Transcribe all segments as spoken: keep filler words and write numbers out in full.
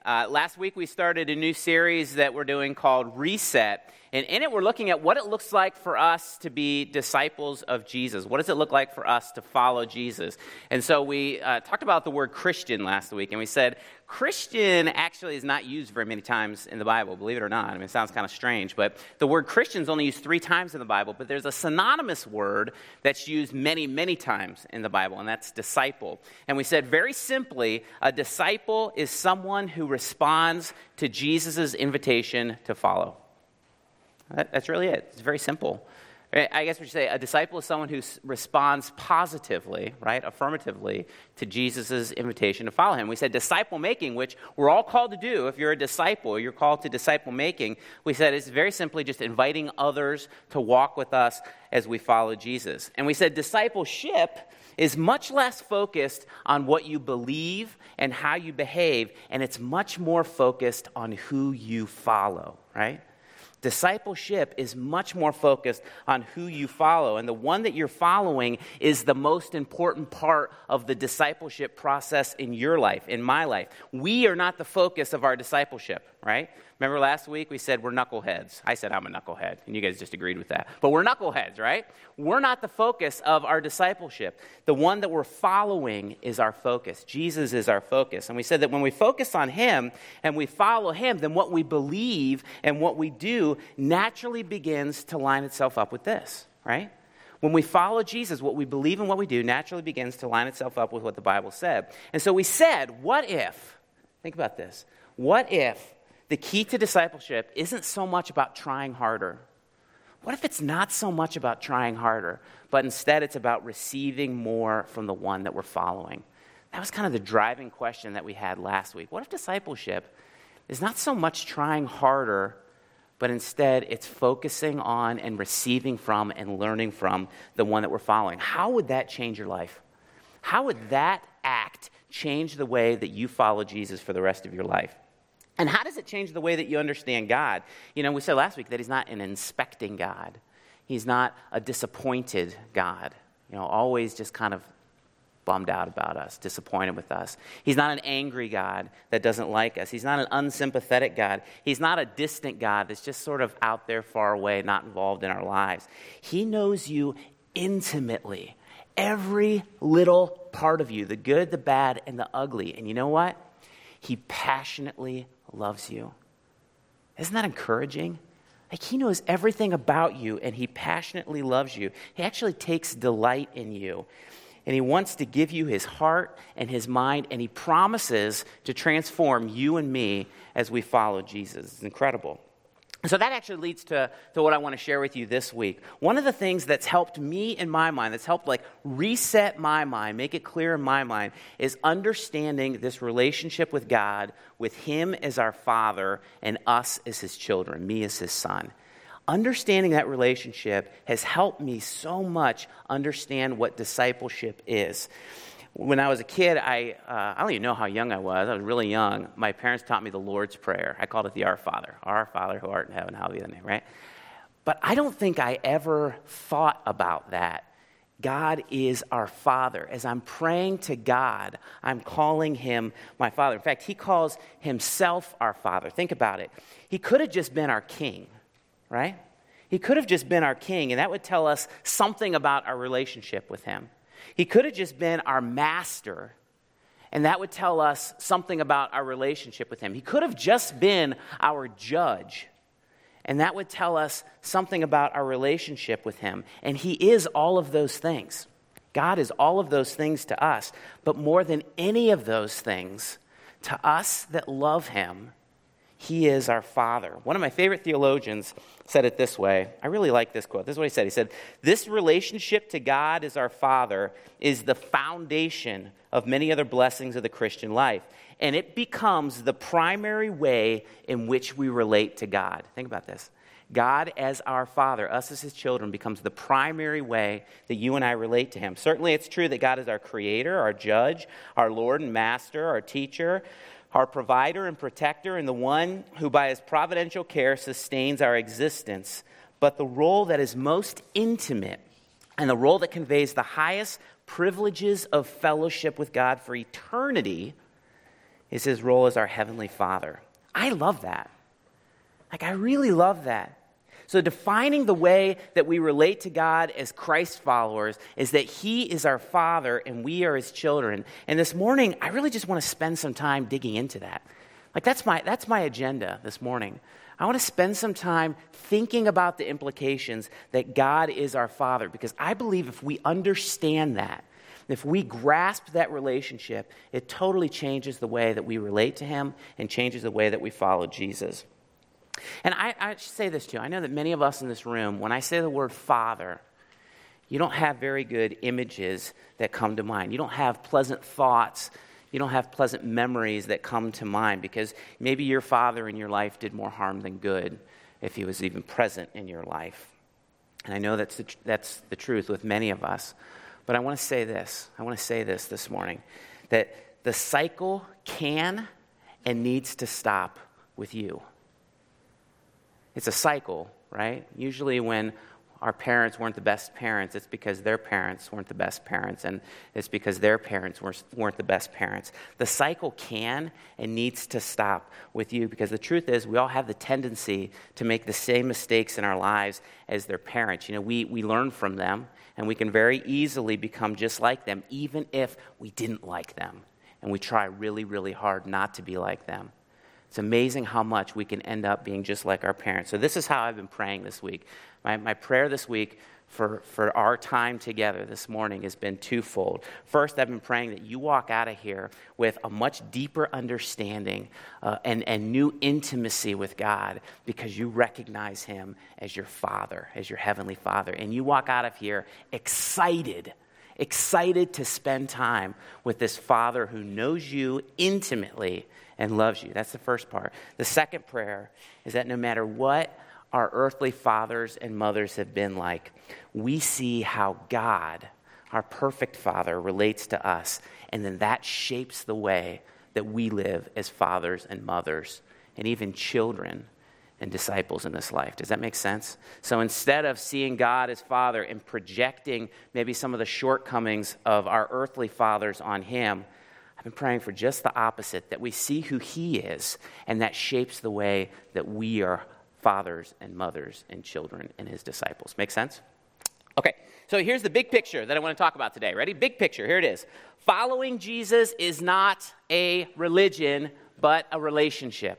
Uh, last week we started a new series that we're doing called Reset. And in it we're looking at what it looks like for us to be disciples of Jesus. What does it look like for us to follow Jesus? And so we uh, talked about the word Christian last week. And we said Christian actually is not used very many times in the Bible, believe it or not. I mean, it sounds kind of strange. But the word Christian is only used three times in the Bible. But there's a synonymous word that's used many, many times in the Bible. And that's disciple. And we said very simply, a disciple is someone who responds to Jesus' invitation to follow. That, that's really it. It's very simple. I guess we should say a disciple is someone who s- responds positively, right, affirmatively, to Jesus' invitation to follow him. We said disciple making, which we're all called to do. If you're a disciple, you're called to disciple making. We said it's very simply just inviting others to walk with us as we follow Jesus. And we said discipleship is much less focused on what you believe and how you behave, and it's much more focused on who you follow, right? Discipleship is much more focused on who you follow, and the one that you're following is the most important part of the discipleship process in your life, in my life. We are not the focus of our discipleship, right? Remember last week we said we're knuckleheads. I said I'm a knucklehead, and you guys just agreed with that. But we're knuckleheads, right? We're not the focus of our discipleship. The one that we're following is our focus. Jesus is our focus. And we said that when we focus on him and we follow him, then what we believe and what we do naturally begins to line itself up with this, right? When we follow Jesus, what we believe and what we do naturally begins to line itself up with what the Bible said. And so we said, what if, think about this, what if the key to discipleship isn't so much about trying harder? What if it's not so much about trying harder, but instead it's about receiving more from the one that we're following? That was kind of the driving question that we had last week. What if discipleship is not so much trying harder, but instead it's focusing on and receiving from and learning from the one that we're following? How would that change your life? How would that act change the way that you follow Jesus for the rest of your life? And how does it change the way that you understand God? You know, we said last week that he's not an inspecting God. He's not a disappointed God, you know, always just kind of bummed out about us, disappointed with us. He's not an angry God that doesn't like us. He's not an unsympathetic God. He's not a distant God that's just sort of out there far away, not involved in our lives. He knows you intimately, every little part of you, the good, the bad, and the ugly. And you know what? He passionately loves you. Isn't that encouraging? Like, he knows everything about you, and he passionately loves you. He actually takes delight in you, and he wants to give you his heart and his mind, and he promises to transform you and me as we follow Jesus. It's incredible. So that actually leads to, to what I want to share with you this week. One of the things that's helped me in my mind, that's helped like reset my mind, make it clear in my mind, is understanding this relationship with God, with him as our Father and us as his children, me as his son. Understanding that relationship has helped me so much understand what discipleship is. When I was a kid, I uh, I don't even know how young I was. I was really young. My parents taught me the Lord's Prayer. I called it the Our Father. Our Father who art in heaven, hallowed be thy name, right? But I don't think I ever thought about that. God is our Father. As I'm praying to God, I'm calling him my Father. In fact, he calls himself our Father. Think about it. He could have just been our king, right? He could have just been our king, and that would tell us something about our relationship with him. He could have just been our master, and that would tell us something about our relationship with him. He could have just been our judge, and that would tell us something about our relationship with him. And he is all of those things. God is all of those things to us. But more than any of those things, to us that love him, he is our Father. One of my favorite theologians said it this way. I really like this quote. This is what he said. He said, "This relationship to God as our Father is the foundation of many other blessings of the Christian life. And it becomes the primary way in which we relate to God." Think about this. God as our Father, us as his children, becomes the primary way that you and I relate to him. Certainly it's true that God is our creator, our judge, our Lord and master, our teacher, our provider and protector, and the one who by his providential care sustains our existence. But the role that is most intimate and the role that conveys the highest privileges of fellowship with God for eternity is his role as our heavenly Father. I love that. Like, I really love that. So defining the way that we relate to God as Christ followers is that he is our Father and we are his children. And this morning, I really just want to spend some time digging into that. Like, that's my that's my agenda this morning. I want to spend some time thinking about the implications that God is our Father, because I believe if we understand that, if we grasp that relationship, it totally changes the way that we relate to him and changes the way that we follow Jesus. And I, I should say this too. I know that many of us in this room, when I say the word Father, you don't have very good images that come to mind. You don't have pleasant thoughts. You don't have pleasant memories that come to mind, because maybe your father in your life did more harm than good if he was even present in your life. And I know that's the, that's the truth with many of us. But I want to say this. I want to say this this morning, that the cycle can and needs to stop with you. It's a cycle, right? Usually when our parents weren't the best parents, it's because their parents weren't the best parents, and it's because their parents weren't the best parents. The cycle can and needs to stop with you, because the truth is we all have the tendency to make the same mistakes in our lives as their parents. You know, we, we learn from them, and we can very easily become just like them, even if we didn't like them, and we try really, really hard not to be like them. It's amazing how much we can end up being just like our parents. So this is how I've been praying this week. My, my prayer this week for, for our time together this morning has been twofold. First, I've been praying that you walk out of here with a much deeper understanding uh, and, and new intimacy with God, because you recognize him as your Father, as your heavenly Father. And you walk out of here excited, excited to spend time with this Father who knows you intimately and loves you. That's the first part. The second prayer is that no matter what our earthly fathers and mothers have been like, we see how God, our perfect Father, relates to us, and then that shapes the way that we live as fathers and mothers and even children and disciples in this life. Does that make sense? So instead of seeing God as Father and projecting maybe some of the shortcomings of our earthly fathers on him, I've been praying for just the opposite, that we see who he is, and that shapes the way that we are fathers and mothers and children and his disciples. Make sense? Okay, so here's the big picture that I want to talk about today. Ready? Big picture. Here it is. Following Jesus is not a religion, but a relationship.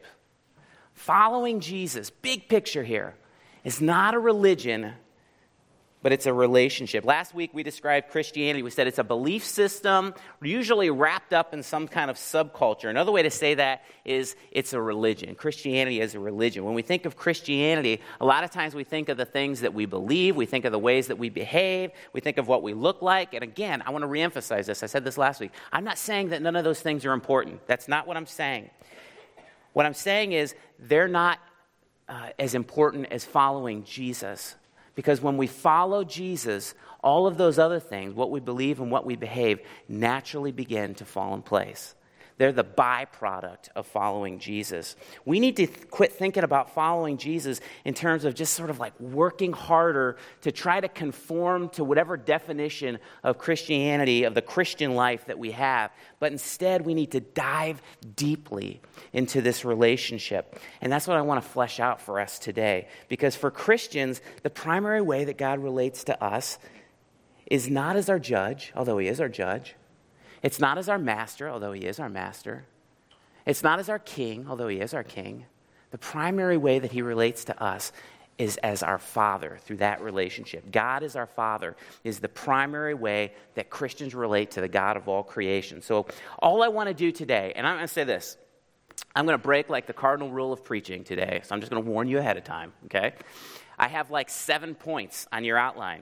Following Jesus, big picture here, is not a religion, but it's a relationship. Last week we described Christianity. We said it's a belief system, usually wrapped up in some kind of subculture. Another way to say that is it's a religion. Christianity is a religion. When we think of Christianity, a lot of times we think of the things that we believe, we think of the ways that we behave, we think of what we look like. And again, I want to reemphasize this. I said this last week. I'm not saying that none of those things are important. That's not what I'm saying. What I'm saying is they're not uh, as important as following Jesus. Because when we follow Jesus, all of those other things, what we believe and what we behave, naturally begin to fall in place. They're the byproduct of following Jesus. We need to th- quit thinking about following Jesus in terms of just sort of like working harder to try to conform to whatever definition of Christianity, of the Christian life that we have. But instead, we need to dive deeply into this relationship. And that's what I want to flesh out for us today. Because for Christians, the primary way that God relates to us is not as our judge, although he is our judge. It's not as our master, although he is our master. It's not as our king, although he is our king. The primary way that he relates to us is as our Father through that relationship. God is our Father is the primary way that Christians relate to the God of all creation. So all I want to do today, and I'm going to say this, I'm going to break like the cardinal rule of preaching today, so I'm just going to warn you ahead of time, okay? I have like seven points on your outline.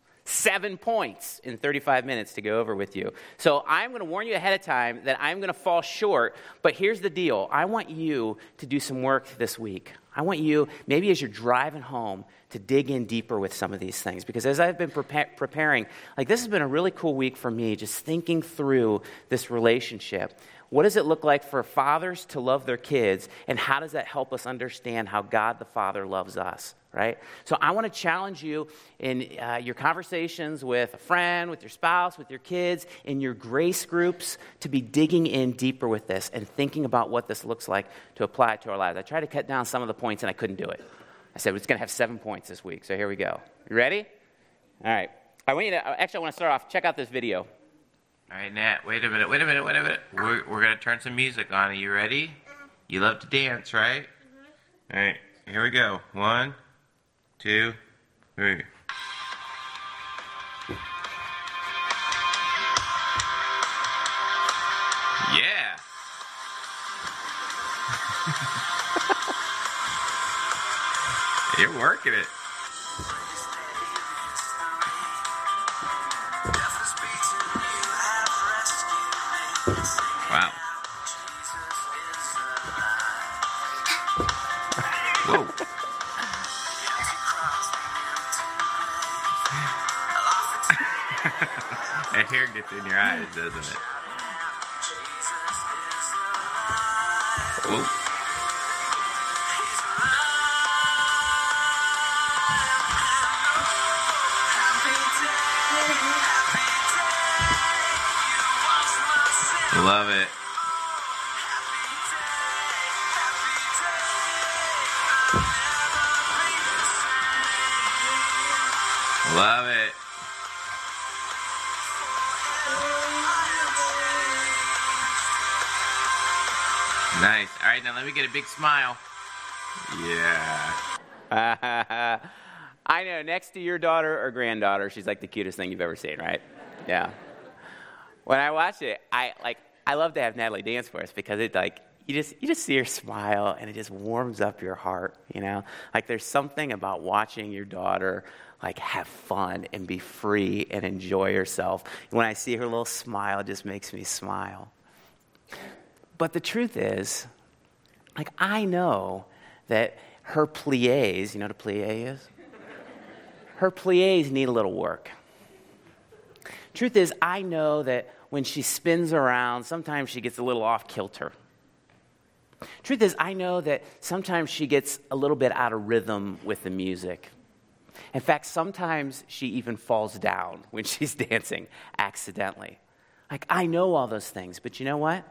Seven points in thirty-five minutes to go over with you. So I'm going to warn you ahead of time that I'm going to fall short, but here's the deal. I want you to do some work this week. I want you, maybe as you're driving home, to dig in deeper with some of these things. Because as I've been prepa- preparing, like this has been a really cool week for me, just thinking through this relationship. What does it look like for fathers to love their kids, and how does that help us understand how God the Father loves us? right? So I want to challenge you in uh, your conversations with a friend, with your spouse, with your kids, in your grace groups, to be digging in deeper with this and thinking about what this looks like to apply it to our lives. I tried to cut down some of the points, and I couldn't do it. I said, it's going to have seven points this week, so here we go. You ready? All right. I want you to, actually, I want to start off. Check out this video. All right, Nat, wait a minute, wait a minute, wait a minute. We're, we're going to turn some music on. Are you ready? You love to dance, right? Mm-hmm. All right, here we go. One, two, three. Yeah. You're working it. Wow. Whoa. That hair gets in your eyes, doesn't it? Whoa. Love it. Love it. Nice. All right, now let me get a big smile. Yeah. I know, next to your daughter or granddaughter, she's like the cutest thing you've ever seen, right? Yeah. When I watch it, I like I love to have Natalie dance for us because it like you just you just see her smile and it just warms up your heart, you know? Like there's something about watching your daughter like have fun and be free and enjoy herself. When I see her little smile, it just makes me smile. But the truth is, like I know that her pliés, you know what a plié is? Her pliés need a little work. Truth is, I know that when she spins around, sometimes she gets a little off kilter. Truth is, I know that sometimes she gets a little bit out of rhythm with the music. In fact, sometimes she even falls down when she's dancing accidentally. Like, I know all those things, but you know what?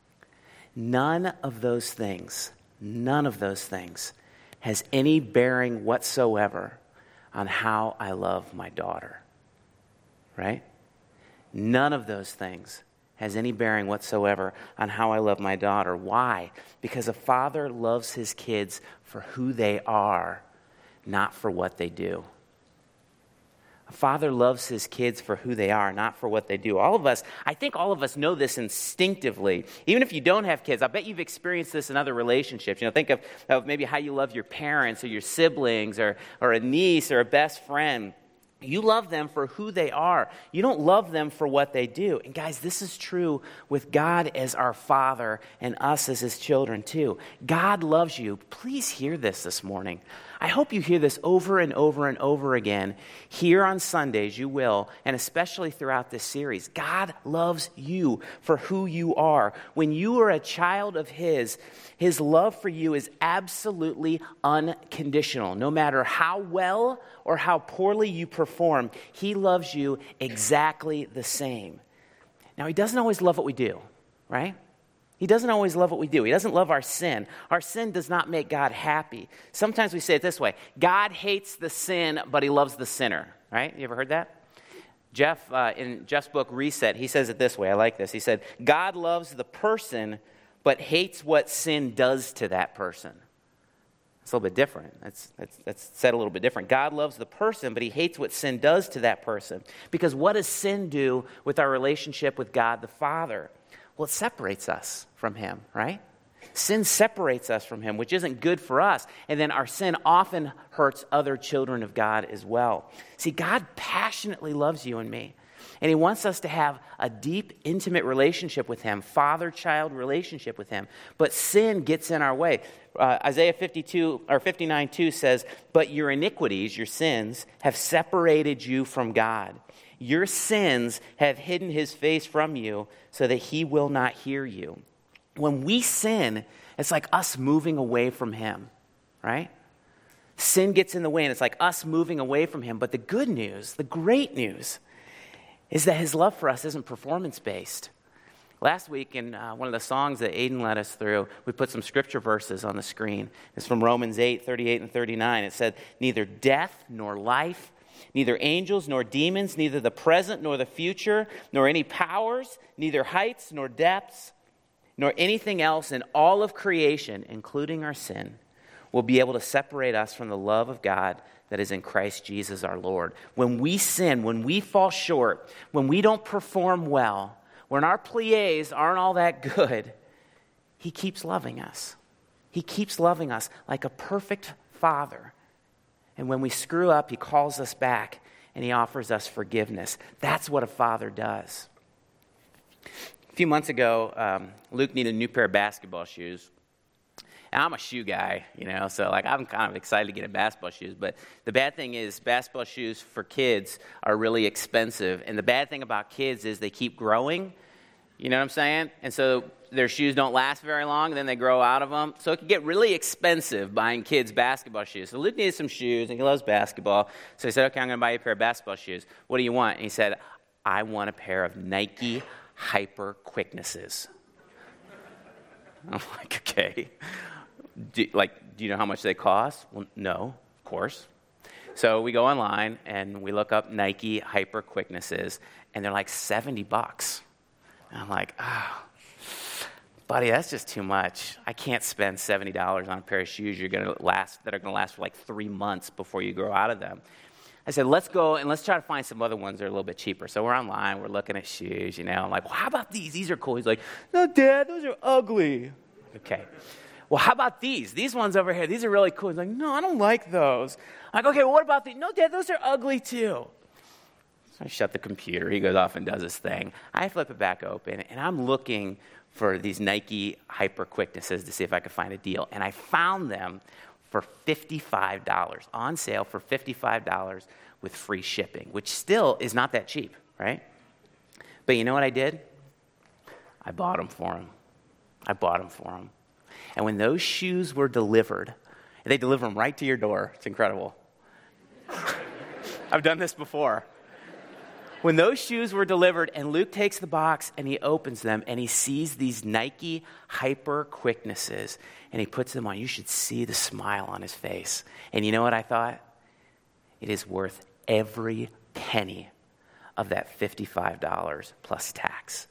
None of those things, none of those things has any bearing whatsoever on how I love my daughter, right? None of those things has any bearing whatsoever on how I love my daughter. Why? Because a father loves his kids for who they are, not for what they do. A father loves his kids for who they are, not for what they do. All of us, I think all of us know this instinctively. Even if you don't have kids, I bet you've experienced this in other relationships. You know, think of, of maybe how you love your parents or your siblings or, or a niece or a best friend. You love them for who they are. You don't love them for what they do. And guys, this is true with God as our Father and us as His children too. God loves you. Please hear this this morning. I hope you hear this over and over and over again. Here on Sundays, you will, and especially throughout this series. God loves you for who you are. When you are a child of His, His love for you is absolutely unconditional. No matter how well or how poorly you perform, He loves you exactly the same. Now, He doesn't always love what we do, right? He doesn't always love what we do. He doesn't love our sin. Our sin does not make God happy. Sometimes we say it this way: God hates the sin, but He loves the sinner, right? You ever heard that? Jeff, uh, in Jeff's book, Reset, he says it this way. I like this. He said, God loves the person, but hates what sin does to that person. It's a little bit different. That's, that's, that's said a little bit different. God loves the person, but He hates what sin does to that person. Because what does sin do with our relationship with God the Father? Well, it separates us from Him, right? Sin separates us from Him, which isn't good for us. And then our sin often hurts other children of God as well. See, God passionately loves you and me. And He wants us to have a deep, intimate relationship with Him, father-child relationship with Him. But sin gets in our way. Uh, Isaiah fifty-two or fifty-nine two says, "But your iniquities, your sins, have separated you from God. Your sins have hidden His face from you so that He will not hear you." When we sin, it's like us moving away from Him, right? Sin gets in the way, and it's like us moving away from him. But the good news, the great news, is that his love for us isn't performance-based. Last week, in uh, one of the songs that Aiden led us through, we put some scripture verses on the screen. It's from Romans eight, thirty-eight and thirty-nine. It said, neither death nor life, neither angels nor demons, neither the present nor the future, nor any powers, neither heights nor depths, nor anything else in all of creation, including our sin, will be able to separate us from the love of God that is in Christ Jesus our Lord. When we sin, when we fall short, when we don't perform well, when our plies aren't all that good, he keeps loving us. He keeps loving us like a perfect father. And when we screw up, he calls us back and he offers us forgiveness. That's what a father does. A few months ago, um, Luke needed a new pair of basketball shoes. And I'm a shoe guy, you know, so like I'm kind of excited to get him basketball shoes. But the bad thing is basketball shoes for kids are really expensive. And the bad thing about kids is they keep growing, you know what I'm saying? And so their shoes don't last very long, and then they grow out of them. So it can get really expensive buying kids basketball shoes. So Luke needed some shoes, and he loves basketball. So he said, okay, I'm going to buy you a pair of basketball shoes. What do you want? And he said, I want a pair of Nike Hyper Quicknesses. I'm like, okay. Do, like, do you know how much they cost? Well, no, of course. So we go online and we look up Nike Hyper Quicknesses, and they're like seventy bucks. And I'm like, oh, buddy, that's just too much. I can't spend seventy dollars on a pair of shoes you're gonna last that are gonna last for like three months before you grow out of them. I said, let's go and let's try to find some other ones that are a little bit cheaper. So we're online, we're looking at shoes, you know. I'm like, well, how about these? These are cool. He's like, no, Dad, those are ugly. Okay. Well, how about these? These ones over here, these are really cool. He's like, no, I don't like those. I'm like, okay, well, what about these? No, Dad, those are ugly too. So I shut the computer. He goes off and does his thing. I flip it back open, and I'm looking for these Nike Hyper Quicknesses to see if I could find a deal. And I found them for fifty-five dollars, on sale for fifty-five dollars with free shipping, which still is not that cheap, right? But you know what I did? I bought them for him. I bought them for him. And when those shoes were delivered, they deliver them right to your door. It's incredible. I've done this before. When those shoes were delivered and Luke takes the box and he opens them and he sees these Nike Hyper Quicknesses and he puts them on, you should see the smile on his face. And you know what I thought? It is worth every penny of that fifty-five dollars plus tax.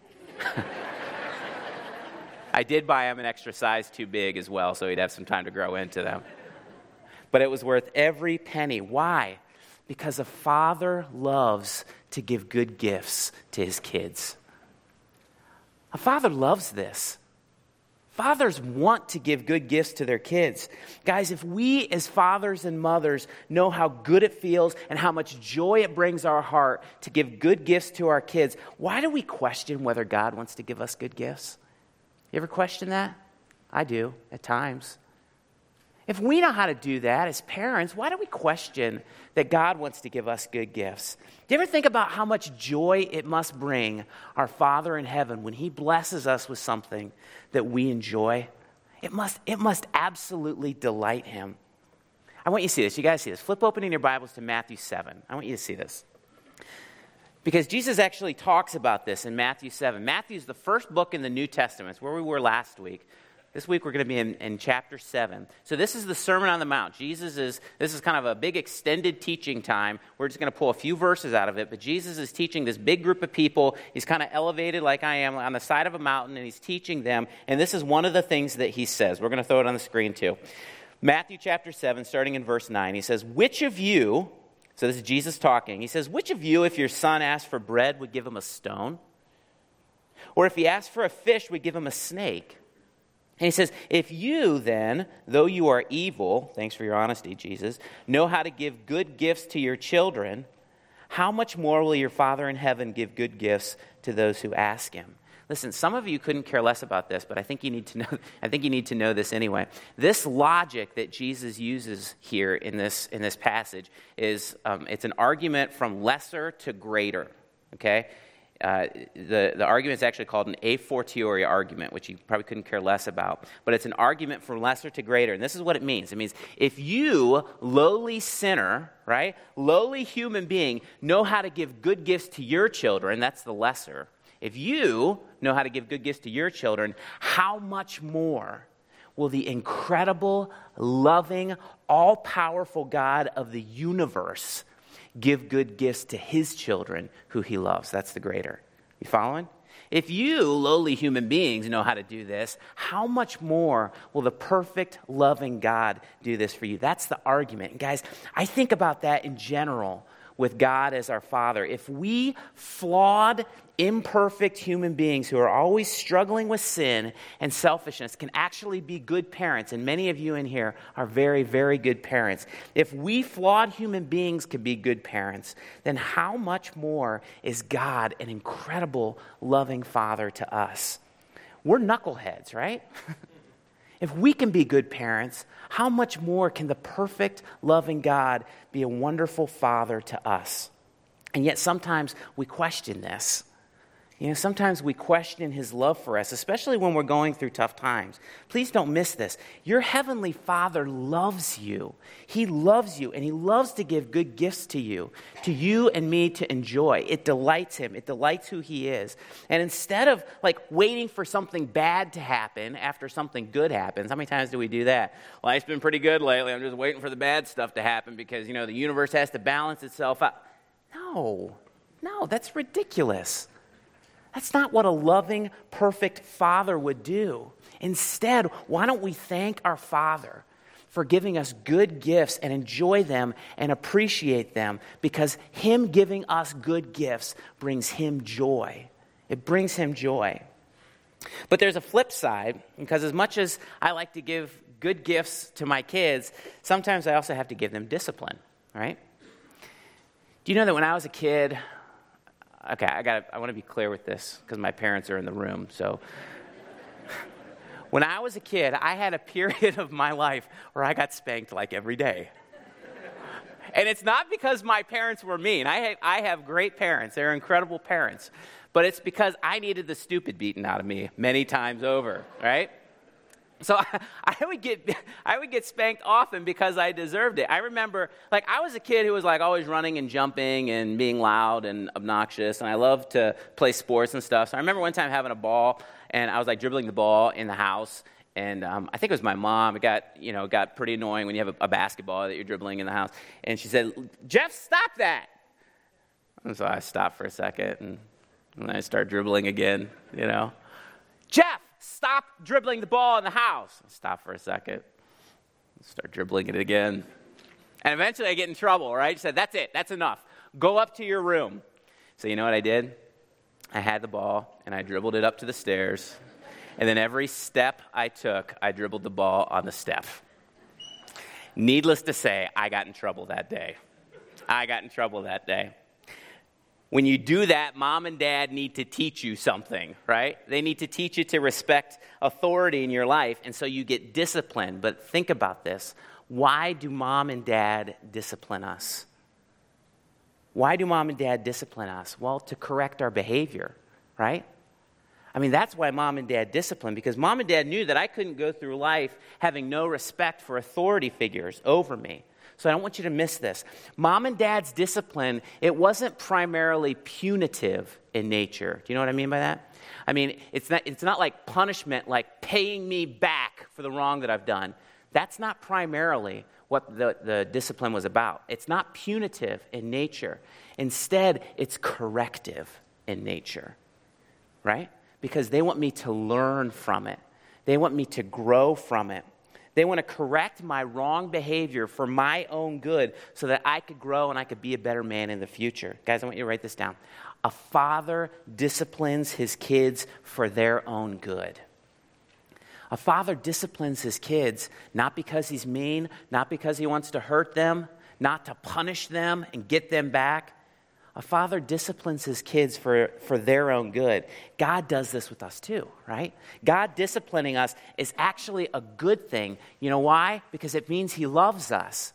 I did buy him an extra size too big as well, so he'd have some time to grow into them. But it was worth every penny. Why? Because a father loves to give good gifts to his kids. A father loves this. Fathers want to give good gifts to their kids. Guys, if we as fathers and mothers know how good it feels and how much joy it brings our heart to give good gifts to our kids, why do we question whether God wants to give us good gifts? You ever question that? I do, at times. If we know how to do that as parents, why do we question that God wants to give us good gifts? Do you ever think about how much joy it must bring our Father in heaven when he blesses us with something that we enjoy? It must, it must absolutely delight him. I want you to see this. You guys see this. Flip open in your Bibles to Matthew seven. I want you to see this. Because Jesus actually talks about this in Matthew seven. Matthew's the first book in the New Testament. It's where we were last week. This week we're going to be in, in chapter seven. So this is the Sermon on the Mount. Jesus is, this is kind of a big extended teaching time. We're just going to pull a few verses out of it. But Jesus is teaching this big group of people. He's kind of elevated like I am on the side of a mountain, and he's teaching them. And this is one of the things that he says. We're going to throw it on the screen too. Matthew chapter seven, starting in verse nine. He says, which of you... So this is Jesus talking. He says, which of you, if your son asked for bread, would give him a stone? Or if he asked for a fish, would give him a snake? And he says, if you then, though you are evil, thanks for your honesty, Jesus, know how to give good gifts to your children, how much more will your Father in heaven give good gifts to those who ask him? Listen, some of you couldn't care less about this, but I think you need to know. I think you need to know this anyway. This logic that Jesus uses here in this in this passage is um, it's an argument from lesser to greater. Okay, Uh, the, the argument is actually called an a fortiori argument, which you probably couldn't care less about. But it's an argument from lesser to greater. And this is what it means. It means if you, lowly sinner, right, lowly human being, know how to give good gifts to your children, that's the lesser. If you know how to give good gifts to your children, how much more will the incredible, loving, all-powerful God of the universe give good gifts to his children who he loves? That's the greater. You following? If you, lowly human beings, know how to do this, how much more will the perfect, loving God do this for you? That's the argument. And guys, I think about that in general with God as our Father. If we flawed, imperfect human beings who are always struggling with sin and selfishness can actually be good parents, and many of you in here are very, very good parents. If we flawed human beings can be good parents, then how much more is God an incredible, loving Father to us? We're knuckleheads, right? If we can be good parents, how much more can the perfect, loving God be a wonderful Father to us? And yet sometimes we question this. You know, sometimes we question his love for us, especially when we're going through tough times. Please don't miss this. Your heavenly Father loves you. He loves you, and he loves to give good gifts to you, to you and me to enjoy. It delights him. It delights who he is. And instead of like waiting for something bad to happen after something good happens, how many times do we do that? Life's been pretty good lately. I'm just waiting for the bad stuff to happen because, you know, the universe has to balance itself out. No, no, that's ridiculous. That's not what a loving, perfect Father would do. Instead, why don't we thank our Father for giving us good gifts and enjoy them and appreciate them, because him giving us good gifts brings him joy. It brings him joy. But there's a flip side, because as much as I like to give good gifts to my kids, sometimes I also have to give them discipline, right? Do you know that when I was a kid... Okay, I got. I want to be clear with this because my parents are in the room. So, when I was a kid, I had a period of my life where I got spanked like every day. And it's not because my parents were mean. I have, I have great parents. They're incredible parents. But it's because I needed the stupid beaten out of me many times over, right? So I, I would get I would get spanked often because I deserved it. I remember, like, I was a kid who was, like, always running and jumping and being loud and obnoxious, and I loved to play sports and stuff. So I remember one time having a ball, and I was, like, dribbling the ball in the house, and um, I think it was my mom. It got, you know, got pretty annoying when you have a, a basketball that you're dribbling in the house. And she said, "Jeff, stop that." And so I stopped for a second, and, and I started dribbling again, you know. "Jeff, stop dribbling the ball in the house." Stop for a second. Start dribbling it again. And eventually I get in trouble, right? She said, "That's it. That's enough. Go up to your room." So you know what I did? I had the ball, and I dribbled it up to the stairs. And then every step I took, I dribbled the ball on the step. Needless to say, I got in trouble that day. I got in trouble that day. When you do that, mom and dad need to teach you something, right? They need to teach you to respect authority in your life, and so you get disciplined. But think about this. Why do mom and dad discipline us? Why do mom and dad discipline us? Well, to correct our behavior, right? I mean, that's why mom and dad discipline, because mom and dad knew that I couldn't go through life having no respect for authority figures over me. So I don't want you to miss this. Mom and dad's discipline, it wasn't primarily punitive in nature. Do you know what I mean by that? I mean, it's not, it's not like punishment, like paying me back for the wrong that I've done. That's not primarily what the, the discipline was about. It's not punitive in nature. Instead, it's corrective in nature, right? Because they want me to learn from it. They want me to grow from it. They want to correct my wrong behavior for my own good so that I could grow and I could be a better man in the future. Guys, I want you to write this down. A father disciplines his kids for their own good. A father disciplines his kids not because he's mean, not because he wants to hurt them, not to punish them and get them back. A father disciplines his kids for, for their own good. God does this with us too, right? God disciplining us is actually a good thing. You know why? Because it means he loves us.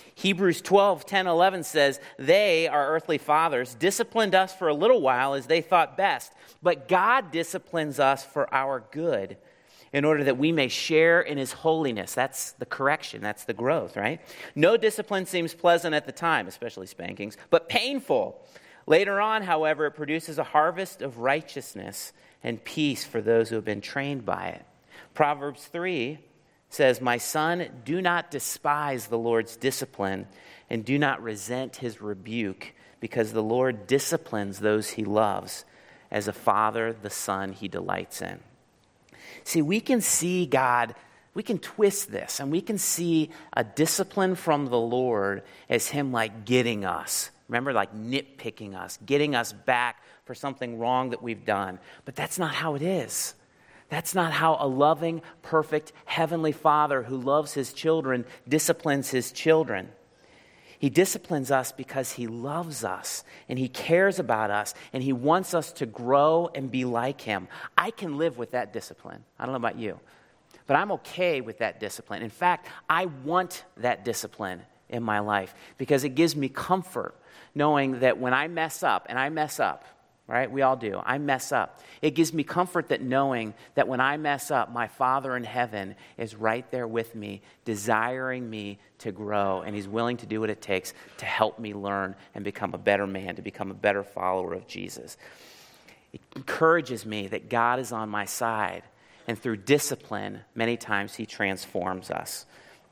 Hebrews twelve, ten, eleven says, they, our earthly fathers, disciplined us for a little while as they thought best, but God disciplines us for our good, in order that we may share in his holiness. That's the correction. That's the growth, right? No discipline seems pleasant at the time, especially spankings, but painful. Later on, however, it produces a harvest of righteousness and peace for those who have been trained by it. Proverbs three says, my son, do not despise the Lord's discipline and do not resent his rebuke, because the Lord disciplines those he loves, as a father the son he delights in. See, we can see God, we can twist this, and we can see a discipline from the Lord as him like getting us. Remember, like nitpicking us, getting us back for something wrong that we've done. But that's not how it is. That's not how a loving, perfect, heavenly Father who loves his children disciplines his children. He disciplines us because he loves us and he cares about us and he wants us to grow and be like him. I can live with that discipline. I don't know about you, but I'm okay with that discipline. In fact, I want that discipline in my life because it gives me comfort knowing that when I mess up, and I mess up, right? We all do. I mess up. It gives me comfort that knowing that when I mess up, my Father in heaven is right there with me, desiring me to grow, and he's willing to do what it takes to help me learn and become a better man, to become a better follower of Jesus. It encourages me that God is on my side, and through discipline, many times he transforms us.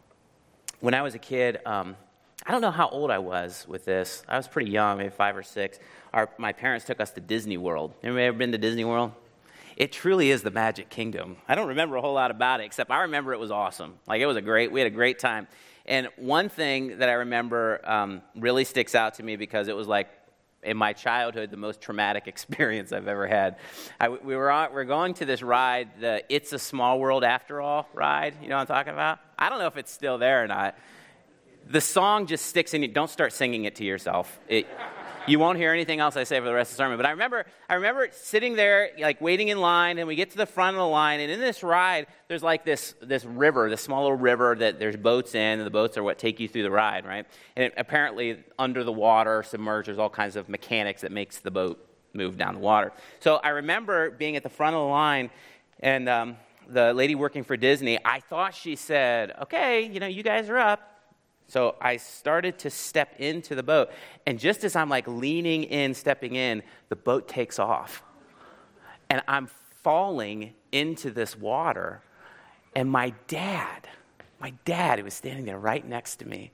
When I was a kid, um, I don't know how old I was with this. I was pretty young, maybe five or six. Our, my parents took us to Disney World. Anybody ever been to Disney World? It truly is the Magic Kingdom. I don't remember a whole lot about it, except I remember it was awesome. Like, it was a great, we had a great time. And one thing that I remember um, really sticks out to me because it was like, in my childhood, the most traumatic experience I've ever had. I, we were on, we were going to this ride, the It's a Small World After All ride. You know what I'm talking about? I don't know if it's still there or not. The song just sticks in you. Don't start singing it to yourself. It, you won't hear anything else I say for the rest of the sermon. But I remember I remember sitting there, like, waiting in line, and we get to the front of the line, and in this ride, there's like this this river, this small little river that there's boats in, and the boats are what take you through the ride, right? And it, apparently, under the water, submerged, there's all kinds of mechanics that makes the boat move down the water. So I remember being at the front of the line, and um, the lady working for Disney, I thought she said, okay, you know, you guys are up. So I started to step into the boat, and just as I'm like leaning in, stepping in, the boat takes off. And I'm falling into this water, and my dad, my dad, who was standing there right next to me,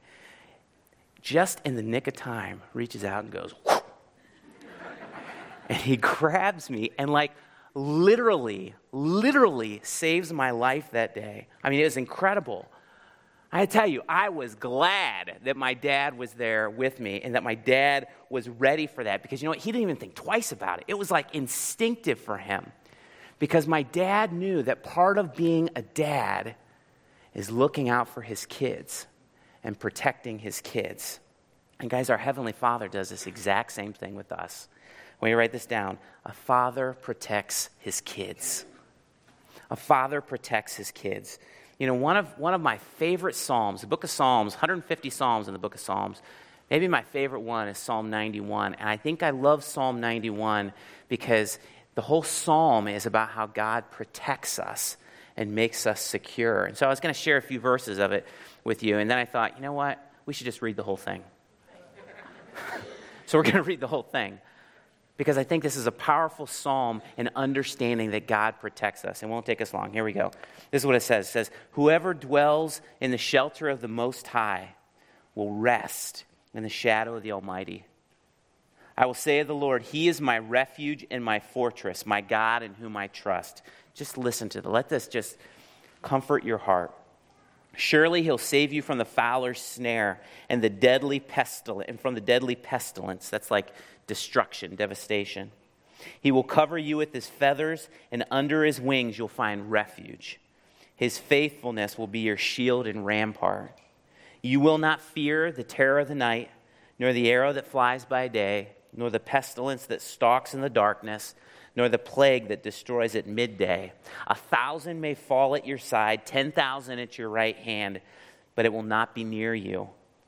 just in the nick of time, reaches out and goes, whoop, and he grabs me and like literally, literally saves my life that day. I mean, it was incredible. I tell you, I was glad that my dad was there with me and that my dad was ready for that because, you know what, he didn't even think twice about it. It was like instinctive for him because my dad knew that part of being a dad is looking out for his kids and protecting his kids. And guys, our Heavenly Father does this exact same thing with us. When you write this down, a father protects his kids. A father protects his kids. You know, one of one of my favorite Psalms, the book of Psalms, one hundred fifty Psalms in the book of Psalms, maybe my favorite one is Psalm ninety-one. And I think I love Psalm ninety-one because the whole psalm is about how God protects us and makes us secure. And so I was going to share a few verses of it with you. And then I thought, you know what? We should just read the whole thing. So we're going to read the whole thing. Because I think this is a powerful psalm in understanding that God protects us. It won't take us long. Here we go. This is what it says. It says, whoever dwells in the shelter of the Most High will rest in the shadow of the Almighty. I will say of the Lord, He is my refuge and my fortress, my God in whom I trust. Just listen to it. Let this just comfort your heart. Surely He'll save you from the fowler's snare and the deadly pestilence, and from the deadly pestilence. That's like destruction, devastation. He will cover you with His feathers, and under His wings you'll find refuge. His faithfulness will be your shield and rampart. You will not fear the terror of the night, nor the arrow that flies by day, nor the pestilence that stalks in the darkness, nor the plague that destroys at midday. A thousand may fall at your side, ten thousand at your right hand, but it will not be near you.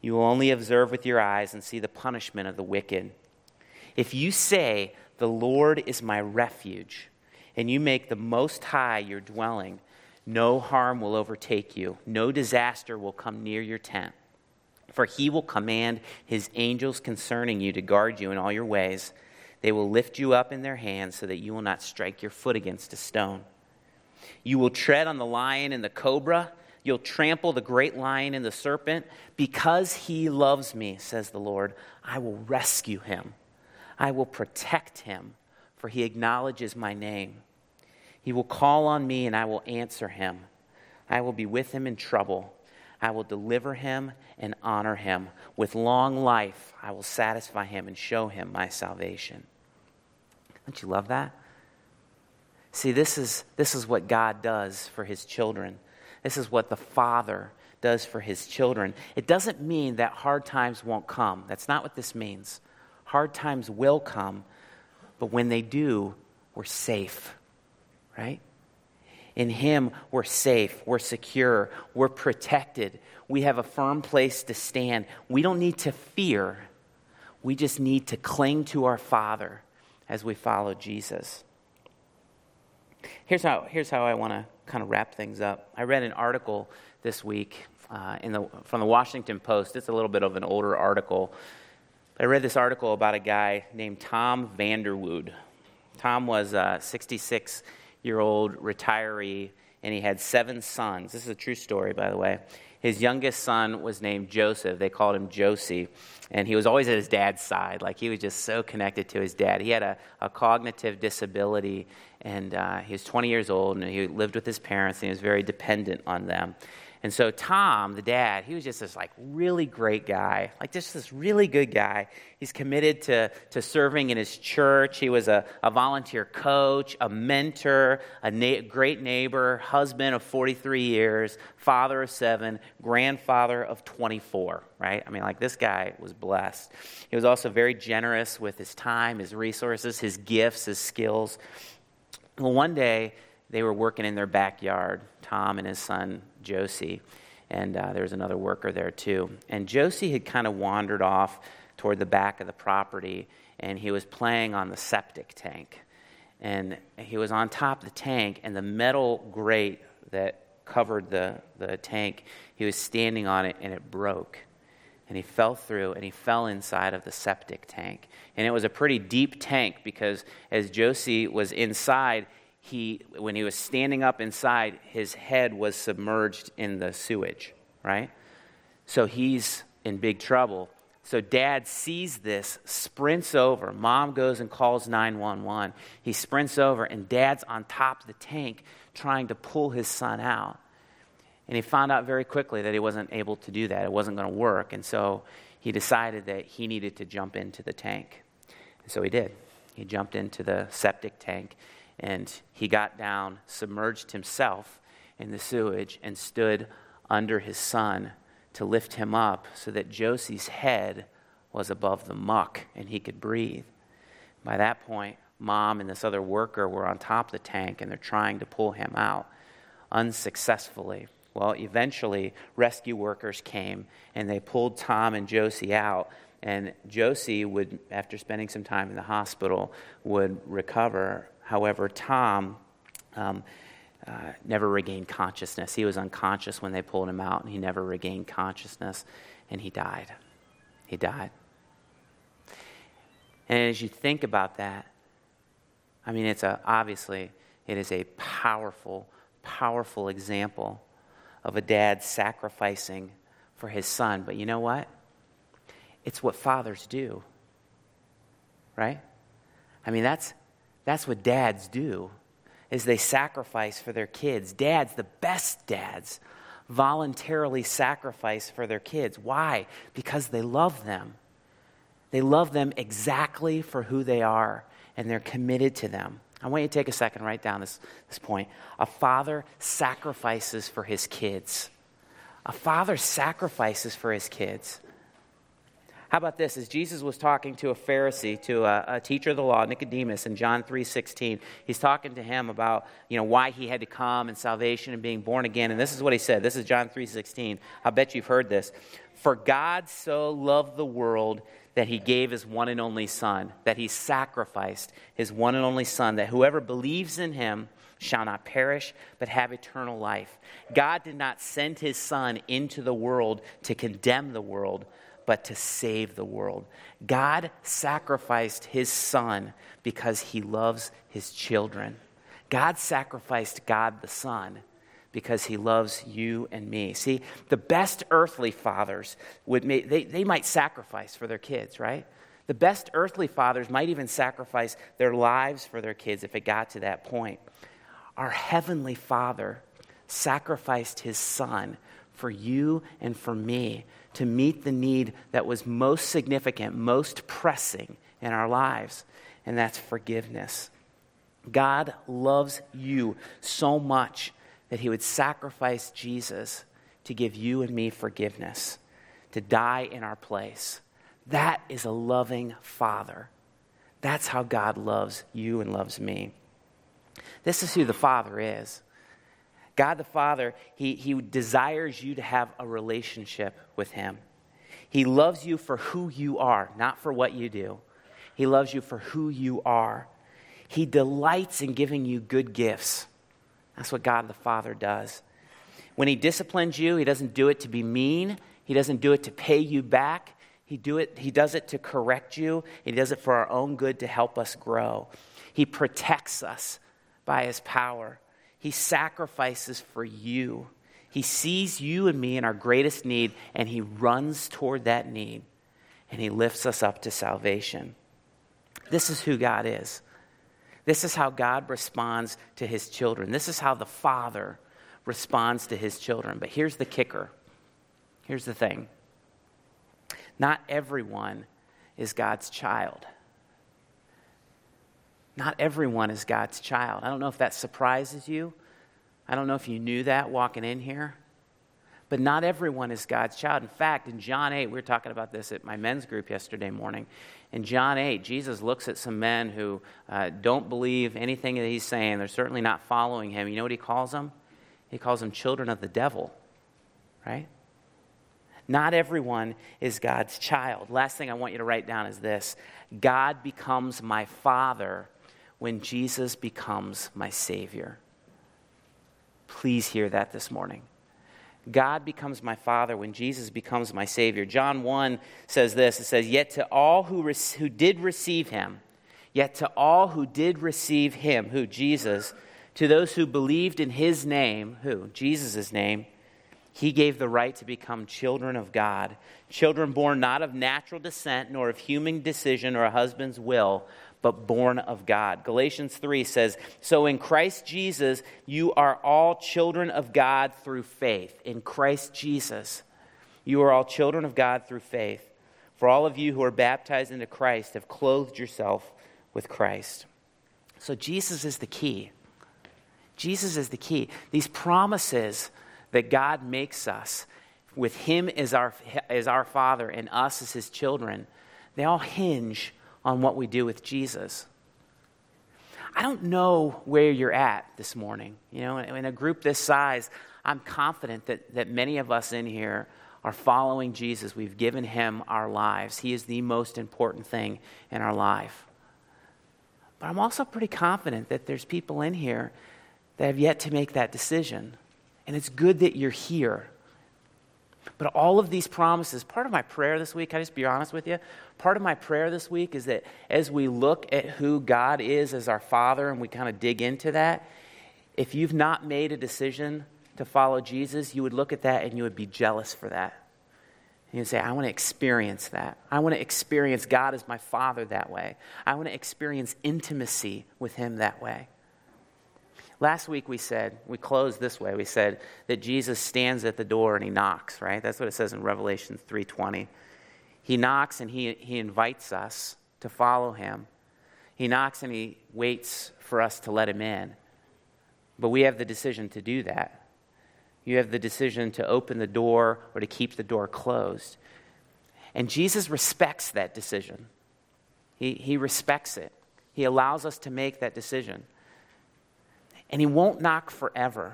You will only observe with your eyes and see the punishment of the wicked. If you say, the Lord is my refuge, and you make the Most High your dwelling, no harm will overtake you, no disaster will come near your tent. For he will command his angels concerning you to guard you in all your ways. They will lift you up in their hands so that you will not strike your foot against a stone. You will tread on the lion and the cobra. You'll trample the great lion and the serpent. Because he loves me, says the Lord, I will rescue him. I will protect him, for he acknowledges my name. He will call on me, and I will answer him. I will be with him in trouble. I will deliver him and honor him. With long life, I will satisfy him and show him my salvation. Don't you love that? See, this is, this is what God does for his children. This is what the Father does for his children. It doesn't mean that hard times won't come. That's not what this means. Hard times will come, but when they do, we're safe, right? In him, we're safe, we're secure, we're protected. We have a firm place to stand. We don't need to fear. We just need to cling to our Father as we follow Jesus. Here's how, here's how I want to kind of wrap things up. I read an article this week uh, in the, from the Washington Post. It's a little bit of an older article. I read this article about a guy named Tom Vanderwood. Tom was a sixty-six-year-old retiree, and he had seven sons. This is a true story, by the way. His youngest son was named Joseph. They called him Josie, and he was always at his dad's side. Like, he was just so connected to his dad. He had a, a cognitive disability, and uh, he was twenty years old, and he lived with his parents, and he was very dependent on them. And so Tom, the dad, he was just this like really great guy, like just this really good guy. He's committed to, to serving in his church. He was a, a volunteer coach, a mentor, a na- great neighbor, husband of forty-three years, father of seven, grandfather of twenty-four, right? I mean, like, this guy was blessed. He was also very generous with his time, his resources, his gifts, his skills. Well, one day they were working in their backyard, Tom and his son Josie, and uh, there was another worker there too. And Josie had kind of wandered off toward the back of the property, and he was playing on the septic tank. And he was on top of the tank, and the metal grate that covered the, the tank, he was standing on it, and it broke. And he fell through, and he fell inside of the septic tank. And it was a pretty deep tank, because as Josie was inside, He, when he was standing up inside, his head was submerged in the sewage, right? So he's in big trouble. So dad sees this, sprints over. Mom goes and calls nine one one. He sprints over, and dad's on top of the tank trying to pull his son out. And he found out very quickly that he wasn't able to do that. It wasn't going to work. And so he decided that he needed to jump into the tank. And so he did. He jumped into the septic tank. And he got down, submerged himself in the sewage, and stood under his son to lift him up so that Josie's head was above the muck and he could breathe. By that point, Mom and this other worker were on top of the tank, and they're trying to pull him out unsuccessfully. Well, eventually, rescue workers came, and they pulled Tom and Josie out. And Josie would, after spending some time in the hospital, would recover. However, Tom um, uh, never regained consciousness. He was unconscious when they pulled him out, and he never regained consciousness, and he died. He died. And as you think about that, I mean, it's a obviously, it is a powerful, powerful example of a dad sacrificing for his son. But you know what? It's what fathers do, right? I mean, that's that's what dads do, is they sacrifice for their kids. Dads, the best dads, voluntarily sacrifice for their kids. Why? Because they love them. They love them exactly for who they are, and they're committed to them. I want you to take a second, write down this, this point. A father sacrifices for his kids. A father sacrifices for his kids. How about this? As Jesus was talking to a Pharisee, to a, a teacher of the law, Nicodemus, in John three sixteen, he's talking to him about, you know, why he had to come and salvation and being born again. And this is what he said. This is John three sixteen. I bet you've heard this. For God so loved the world that he gave his one and only Son, that he sacrificed his one and only Son, that whoever believes in him shall not perish, but have eternal life. God did not send his Son into the world to condemn the world, but to save the world. God sacrificed his Son because he loves his children. God sacrificed God the Son because he loves you and me. See, the best earthly fathers, would make, they, they might sacrifice for their kids, right? The best earthly fathers might even sacrifice their lives for their kids if it got to that point. Our heavenly Father sacrificed his Son for you and for me to meet the need that was most significant, most pressing in our lives, and that's forgiveness. God loves you so much that he would sacrifice Jesus to give you and me forgiveness, to die in our place. That is a loving Father. That's how God loves you and loves me. This is who the Father is. God the Father, he, he desires you to have a relationship with him. He loves you for who you are, not for what you do. He loves you for who you are. He delights in giving you good gifts. That's what God the Father does. When he disciplines you, he doesn't do it to be mean. He doesn't do it to pay you back. He, do it, he does it to correct you. He does it for our own good to help us grow. He protects us by his power. He sacrifices for you. He sees you and me in our greatest need, and he runs toward that need, and he lifts us up to salvation. This is who God is. This is how God responds to his children. This is how the Father responds to his children. But here's the kicker. Here's the thing. Not everyone is God's child. Not everyone is God's child. I don't know if that surprises you. I don't know if you knew that walking in here. But not everyone is God's child. In fact, in John eight, we were talking about this at my men's group yesterday morning. In John eight, Jesus looks at some men who uh, don't believe anything that he's saying. They're certainly not following him. You know what he calls them? He calls them children of the devil, right? Not everyone is God's child. Last thing I want you to write down is this. God becomes my Father when Jesus becomes my Savior. Please hear that this morning. God becomes my Father when Jesus becomes my Savior. John one says this. It says, yet to all who, re- who did receive him, yet to all who did receive him, who? Jesus, to those who believed in his name, who? Jesus' name, he gave the right to become children of God, children born not of natural descent, nor of human decision or a husband's will, but born of God. Galatians three says, so in Christ Jesus, you are all children of God through faith. In Christ Jesus, you are all children of God through faith. For all of you who are baptized into Christ have clothed yourself with Christ. So Jesus is the key. Jesus is the key. These promises that God makes us with him as our, as our Father and us as his children, they all hinge on what we do with Jesus. I don't know where you're at this morning. You know, in a group this size, I'm confident that, that many of us in here are following Jesus. We've given him our lives. He is the most important thing in our life. But I'm also pretty confident that there's people in here that have yet to make that decision. And it's good that you're here. But all of these promises, part of my prayer this week, can I just be honest with you? Part of my prayer this week is that as we look at who God is as our Father and we kind of dig into that, if you've not made a decision to follow Jesus, you would look at that and you would be jealous for that. And you'd say, I want to experience that. I want to experience God as my Father that way. I want to experience intimacy with him that way. Last week we said, we closed this way, we said that Jesus stands at the door and he knocks, right? That's what it says in Revelation three twenty. He knocks and he, he invites us to follow him. He knocks and he waits for us to let him in. But we have the decision to do that. You have the decision to open the door or to keep the door closed. And Jesus respects that decision. He, he respects it. He allows us to make that decision. And he won't knock forever.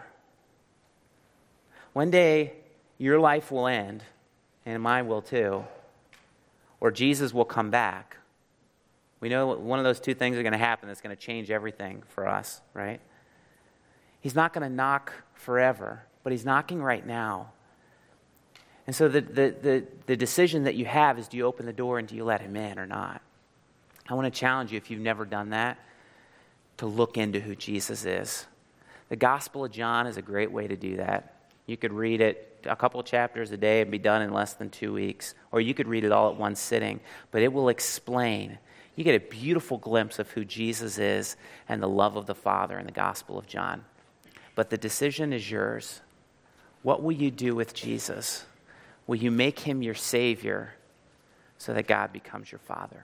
One day, your life will end, and mine will too, or Jesus will come back. We know one of those two things are going to happen that's going to change everything for us, right? He's not going to knock forever, but he's knocking right now. And so the, the, the, the decision that you have is, do you open the door and do you let him in or not? I want to challenge you, if you've never done that, to look into who Jesus is. The Gospel of John is a great way to do that. You could read it a couple of chapters a day and be done in less than two weeks. Or you could read it all at one sitting. But it will explain. You get a beautiful glimpse of who Jesus is and the love of the Father in the Gospel of John. But the decision is yours. What will you do with Jesus? Will you make him your Savior so that God becomes your Father?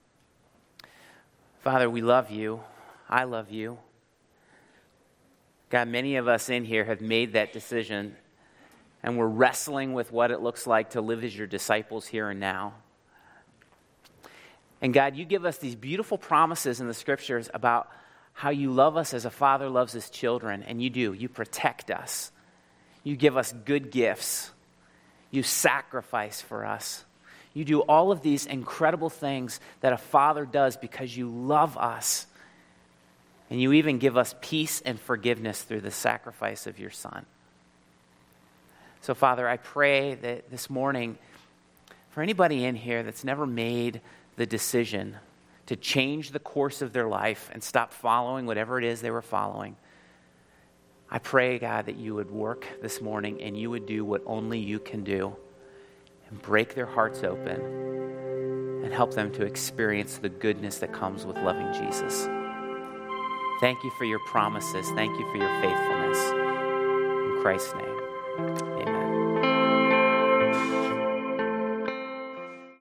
Father, we love you. I love you. God, many of us in here have made that decision, and we're wrestling with what it looks like to live as your disciples here and now. And God, you give us these beautiful promises in the scriptures about how you love us as a father loves his children, and you do. You protect us. You give us good gifts. You sacrifice for us. You do all of these incredible things that a father does because you love us. And you even give us peace and forgiveness through the sacrifice of your Son. So, Father, I pray that this morning, for anybody in here that's never made the decision to change the course of their life and stop following whatever it is they were following, I pray, God, that you would work this morning and you would do what only you can do and break their hearts open and help them to experience the goodness that comes with loving Jesus. Thank you for your promises. Thank you for your faithfulness. In Christ's name, amen.